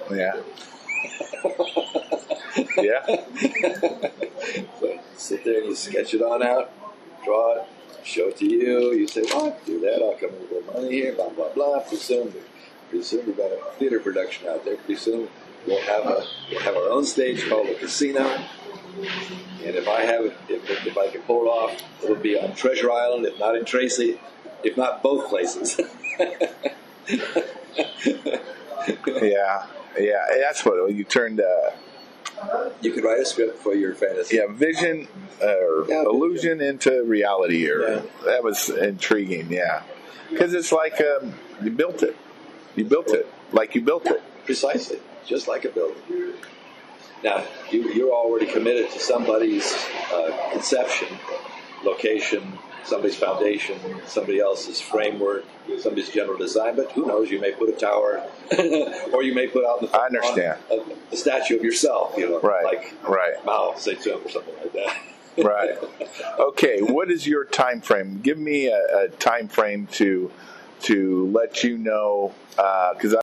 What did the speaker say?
Yeah. Yeah. So sit there and you sketch it on out, draw it, show it to you. You say, "What? Do that? I'll come with a little money here." Blah blah blah. Pretty soon we've got a theater production out there. Pretty soon we'll have our own stage called a casino. And if I can pull it off, it'll be on Treasure Island, if not in Tracy, if not both places. Yeah. That's what you turned. You could write a script for your fantasy. Yeah, vision illusion into reality. That was intriguing. Yeah, because it's like you built it. You built it like you built it. Precisely, just like a building. Now you're already committed to somebody's conception, location, somebody's foundation, somebody else's framework, somebody's general design. But who knows? You may put a tower, or you may put out I understand a statue of yourself. Right. Mao Zedong or something like that. Right. Okay. What is your time frame? Give me a time frame to let you know, because